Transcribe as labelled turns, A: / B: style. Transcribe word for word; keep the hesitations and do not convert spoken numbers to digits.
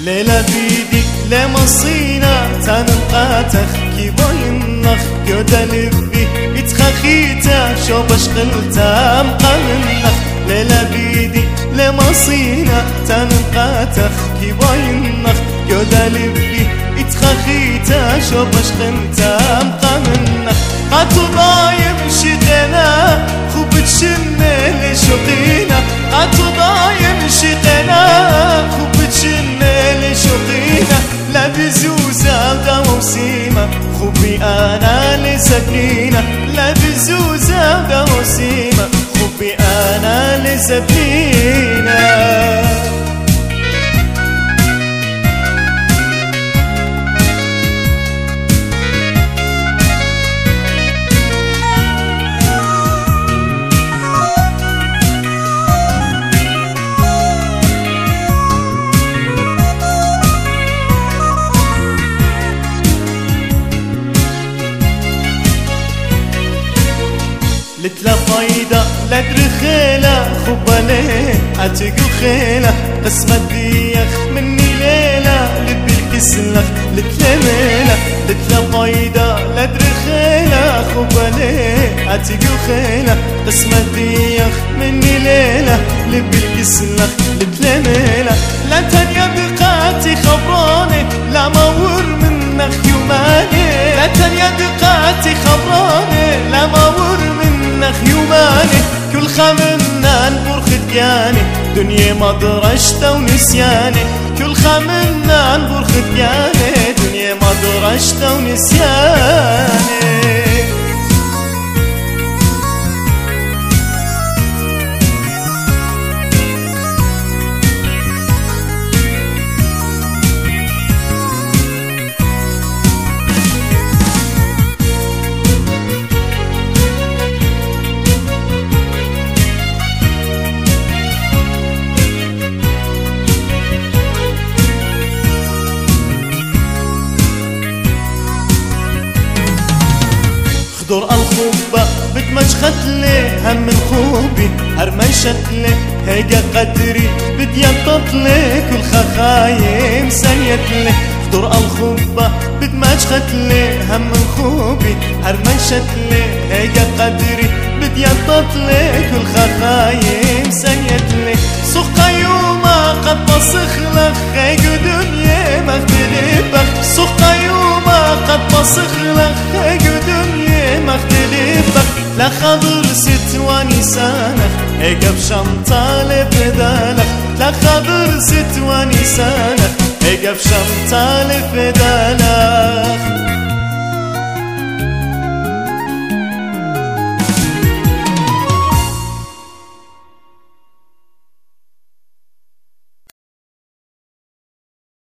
A: ليلة بيدي لمصينا تنقاتخ كي باينخ كودا لبي اتخخيتا شو بشغلتا مقامنخ ليلة بيدي لمصينا تنقاتخ كي باينخ كودا لبي اتخخيتا شو بشغلتا مقامنخ قاتو ضايم شيقنا خوبت شنة لشوقينا قاتو ضايم شيقنا خوبت شنة لشوقينا لا بزوزة ودوا وسيمة خوبي أنا لسكينة لا بزوزة ودوا وسيمة خوبي أنا لسكينة لتلا فايدة لا درخيلة خبالي عتقو خيلة قسمة ديخ مني ليلة لبي الكسلخ لتلا ميلة لتلا فايدة لا درخيلة خبالي عتقو خيلة قسمة ديخ مني ليلة لبي الكسلخ لتلا ميلة لا تنيا دقاتي خبراني لا مور منك يوماني لا تنيا دقاتي خبراني لا مور منك يوماني كل خمنا نبرخ دياني دنيا مدرشتا ونسياني كل خمنا نبرخ دياني دنيا مدرشتا ونسياني خضر الخوبة بتمشخت لي هم من خوبي هرمشت لي هيجا قدري بدي تطلي كل خخايم سنيت لي خضر الخوبة بتمشخت لي هم من خوبي هرمشت لي هيجا قدري بدي تطلي كل خخايم سنيت لي سوق يوما قد بصخلخ هيجا دنيا مختلفة سوق يوما قد بصخلخ هيجا دنيا مختلفة لا خضر ست ونسانك هيك بشنطة لفدالك لا خضر ست ونسانك هيك بشنطة لفدالك